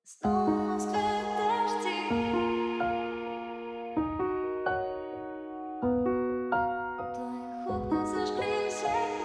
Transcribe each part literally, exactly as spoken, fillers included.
Снова в Москве дожди. В твоих окнах зажглись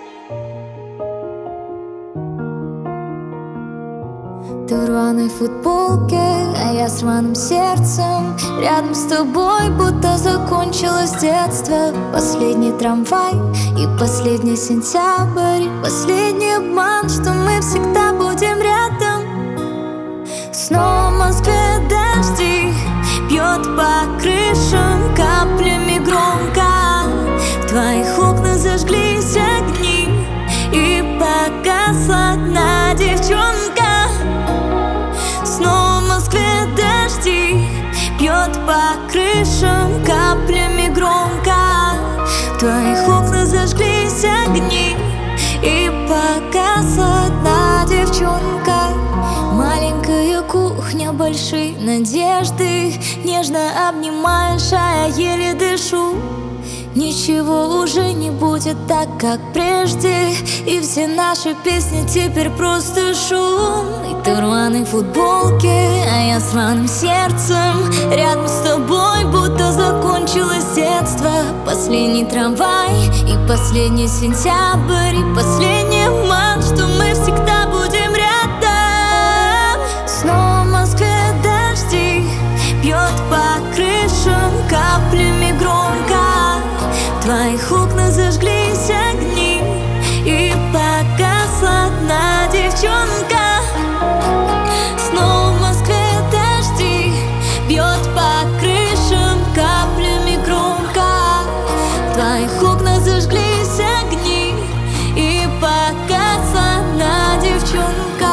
огни. Ты в рваной футболке, а я с рваным сердцем. Рядом с тобой будто закончилось детство. Последний трамвай и последний сентябрь. Последний обман, что мы всегда будем рядом. Снова в Москве дожди, бьет по крышам каплями громко. В твоих окнах зажглись огни, и погасла одна девчонка. Снова в Москве дожди, бьет по крышам каплями громко. В твоих окнах зажглись огни, и погасла одна девчонка. Маленькая кухня, большие надежды. Нежно обнимаешь, а я еле дышу. Ничего уже не будет так, как прежде. И все наши песни теперь просто шум. И ты в рваной футболке, а я с рваным сердцем. Рядом с тобой будто закончилось детство. Последний трамвай и последний сентябрь. И последний обман, что мы всегда будем рядом. Снова в Москве дожди, бьет по крышам каплями громко. В твоих окнах зажглись огни, и погасла одна девчонка. Снова в Москве дожди, бьет по крышам каплями громко. В твоих окнах зажглись огни, и погасла одна девчонка.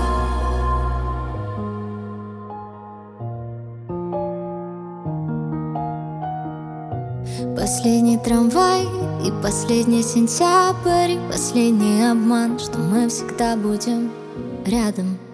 Последний трамвай и последний сентябрь. Последний обман, что мы всегда будем рядом.